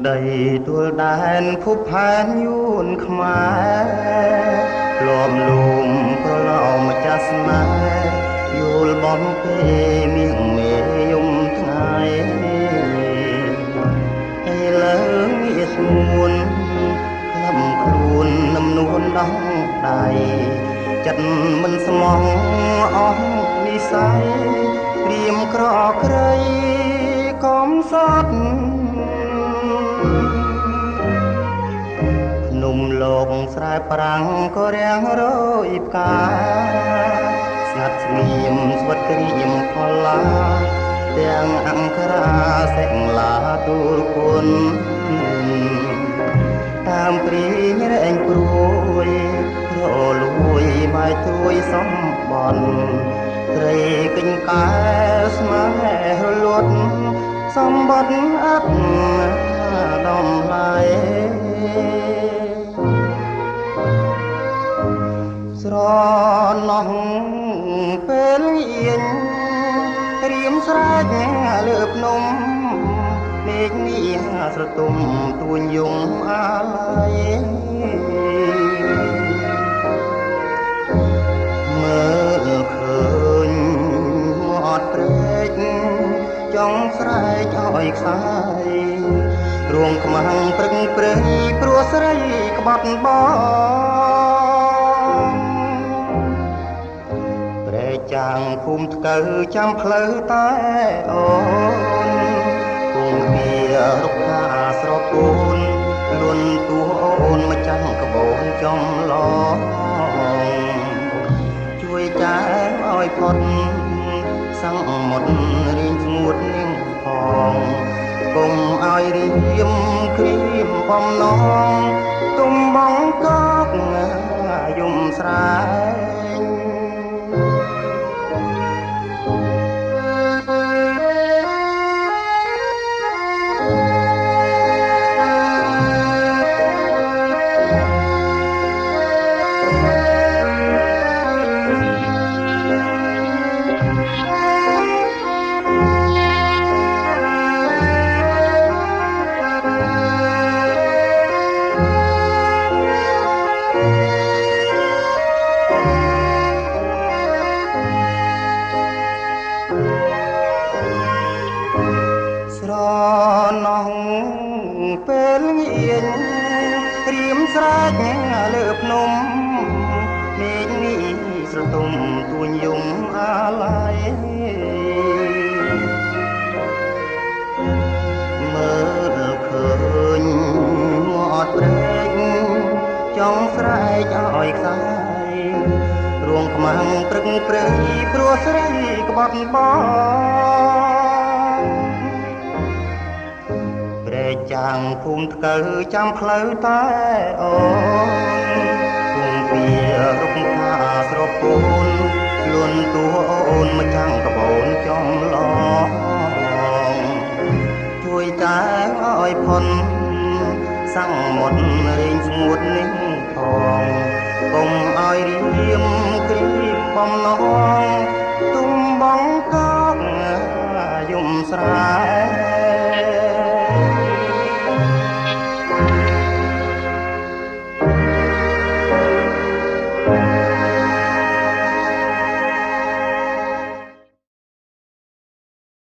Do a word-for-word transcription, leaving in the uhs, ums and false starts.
ដីទួលដែនភពផែនយួនខ្មែរលំលូមប្រឡោមម្ចាស់ស្នេហ៍យល់បំពេមៀងមេយំថ្ងៃឥឡូវងាស្ងួនក្លំខ្លួននំនួនដោះដៃចិត្តមិនស្មងអស់និស័យព្រៀមក្រក្រៃកំសត់ភ្នំលោកស្រែប្រាំងក៏រាំងរយផ្កាស្ងាត់ស្ងៀមស្វិតក្រៀមផល្លាទាំងអង្គរាសេងឡាទូលគុណតាមព្រីរែងព្រួយរលួយបាយត្រួយសំបន់ត្រីកិញកែស្នេហ៍រលត់សម្បត្តិអត់ដំឡៃស្រណោះពេលអៀងរៀមស្រែកលើភ្នំមេឃនេះស្រទុំទួញយំអាឡ័យមើលឃើញមាត់ព្រែកចង់ស្រែកឲ្យខ្សាយរួងខ្មាំងព្រឹកព្រៃព្រោះស្រីក្បត់បងព្រែកចាងភូមិថ្កូវចាំផ្លូវតែអូនគង់ពីរុក្ខាស្រពូនលួនទួអូនមកចាំក្បូនចំឡងជួយចែកឲ្យផុតសង្មុតរៀងស្ងួតនាងផងកុំឲ្យរៀមគ្រៀមបំណងទុំបងកកយំស្រែងស្រណោះពេលងៀងរៀមស្រែកលើភ្នំមេឃនេះស្រទុំទួញយំអាឡ័យមើលឃើញមាត់ព្រែកចង់ស្រែកឲ្យខ្សាយរួងខ្មាំងព្រឹកព្រៃព្រោះស្រីក្បត់បងចាងភូមិថ្កូវចាំផ្លូវតែអូនគង់ពីរុក្ខាស្រពូនលួនទួអូនមកចាំក្បូនចំឡងជួយចែកឲ្យផុនសង្មុតរៀងស្ងួតនេះផងកុំឲ្យរៀមគ្រៀមបំណងទុំបងកកយំស្រែ